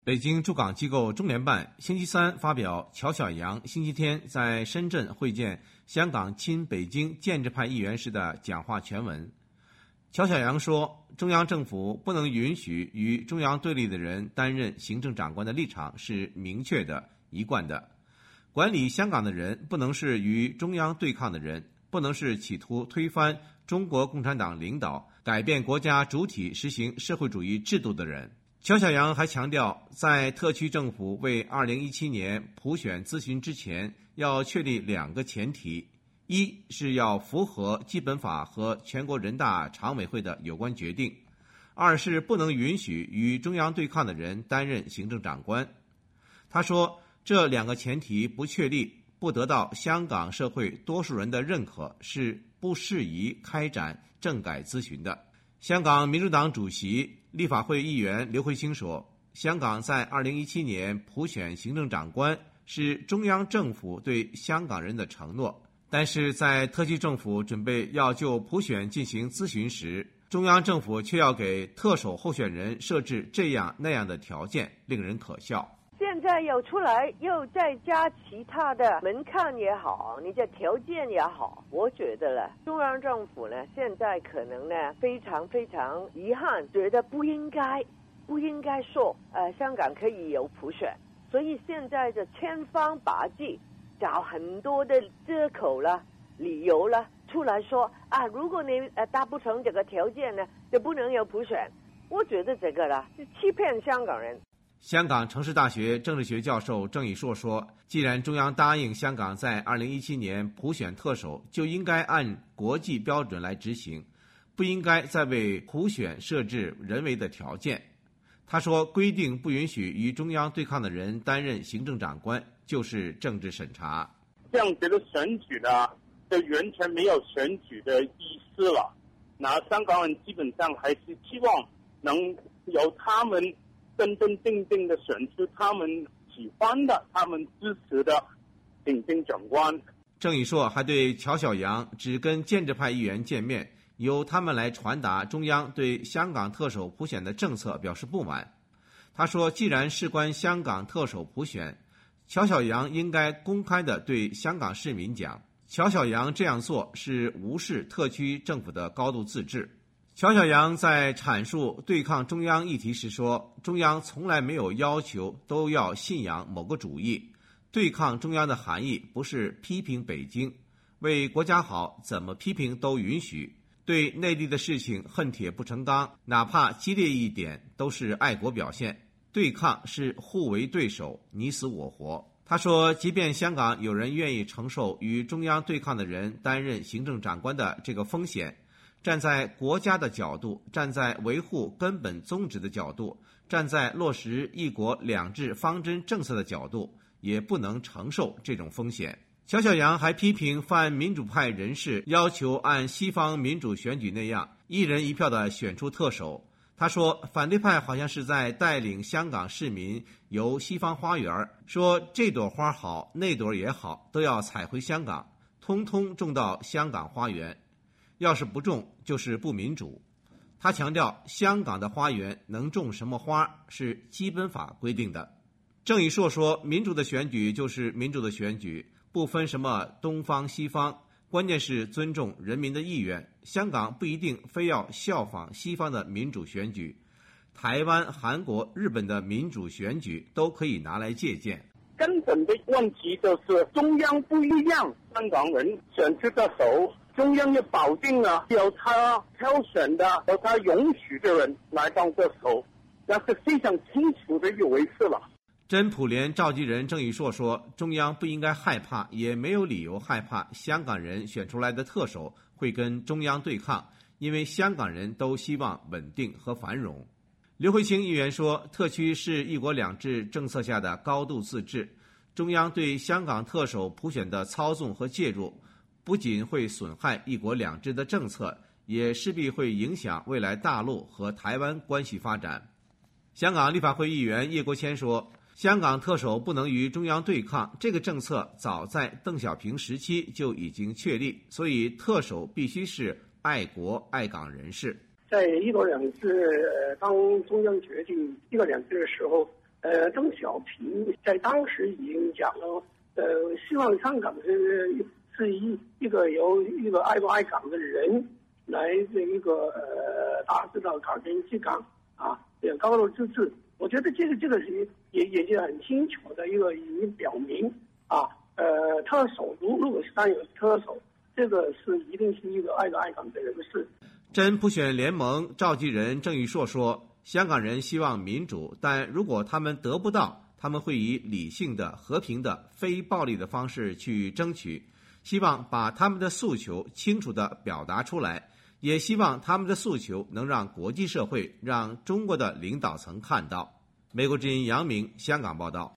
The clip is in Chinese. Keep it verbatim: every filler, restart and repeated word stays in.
北京驻港机构中联办星期三发表乔晓阳星期天在深圳会见香港亲北京建制派议员时的讲话全文。乔晓阳说，中央政府不能允许与中央对立的人担任行政长官的立场是明确的、一贯的。管理香港的人不能是与中央对抗的人，不能是企图推翻中国共产党领导、改变国家主体实行社会主义制度的人。乔晓阳还强调，在特区政府为二零一七年普选咨询之前，要确立两个前提：一是要符合基本法和全国人大常委会的有关决定；二是不能允许与中央对抗的人担任行政长官。他说，这两个前提不确立，不得到香港社会多数人的认可，是不适宜开展政改咨询的。香港民主党主席、立法会议员刘慧卿说，香港在二零一七年普选行政长官是中央政府对香港人的承诺，但是在特区政府准备要就普选进行咨询时，中央政府却要给特首候选人设置这样那样的条件，令人可笑。 现在又出来又再加其他的门槛也好，你这条件也好，我觉得呢，中央政府呢现在可能呢非常非常遗憾，觉得不应该不应该说呃香港可以有普选，所以现在就千方百计找很多的借口了、理由了出来说啊，如果你呃达不成这个条件呢，就不能有普选。我觉得这个呢是欺骗香港人。 香港城市大学政治学教授郑以硕说，既然中央答应香港在二零一七年普选特首，就应该按国际标准来执行，不应该再为普选设置人为的条件。他说，规定不允许与中央对抗的人担任行政长官，就是政治审查。 这样子的选举呢，就完全没有选举的意思了。那香港人基本上还是希望能由他们真真正正的选出他们喜欢的、他们支持的行政长官。 郑以硕还对乔晓阳只跟建制派议员见面，由他们来传达中央对香港特首普选的政策表示不满。他说，既然事关香港特首普选，乔晓阳应该公开地对香港市民讲，乔晓阳这样做是无视特区政府的高度自治。乔晓阳在阐述对抗中央议题时说，中央从来没有要求都要信仰某个主义，对抗中央的含义不是批评北京，为国家好怎么批评都允许，对内地的事情恨铁不成钢，哪怕激烈一点都是爱国表现，对抗是互为对手，你死我活。他说，即便香港有人愿意承受与中央对抗的人担任行政长官的这个风险，站在国家的角度，站在维护根本宗旨的角度，站在落实一国两制方针政策的角度，也不能承受这种风险。乔晓阳还批评泛民主派人士要求按西方民主选举那样一人一票地选出特首。他说，反对派好像是在带领香港市民游西方花园，说这朵花好，那朵也好，都要采回香港，通通种到香港花园。要是不种，就是不民主。他强调，香港的花园能种什么花是基本法规定的。郑以硕说，民主的选举就是民主的选举，不分什么东方西方，关键是尊重人民的意愿。香港不一定非要效仿西方的民主选举，台湾、韩国、日本的民主选举都可以拿来借鉴。 根本的问题就是中央不一样，香港人选出特首，中央也保定了由他挑选的由他允许的人来当特首，那是非常清楚的一回事了。 真普联召集人郑以硕说，中央不应该害怕，也没有理由害怕香港人选出来的特首会跟中央对抗，因为香港人都希望稳定和繁荣。刘慧卿议员说，特区是一国两制政策下的高度自治，中央对香港特首普选的操纵和介入，不仅会损害一国两制的政策，也势必会影响未来大陆和台湾关系发展。香港立法会议员叶国谦说，香港特首不能与中央对抗，这个政策早在邓小平时期就已经确立，所以特首必须是爱国爱港人士。 在一国两制，呃，当中央决定一国两制的时候，呃， 小平在当时已经讲了，呃，希望香港是是一一个由一个爱不爱港的人来这一个呃达至到港人治港啊，这个高度自治。我觉得这个这个是也也是很清楚的一个已经表明啊，呃，特首如如果是当有特首，这个是一定是一个爱国爱港的人士。 真普选联盟召集人郑玉硕说，香港人希望民主，但如果他们得不到，他们会以理性的、和平的、非暴力的方式去争取，希望把他们的诉求清楚地表达出来，也希望他们的诉求能让国际社会、让中国的领导层看到。美国之音杨明，香港报道。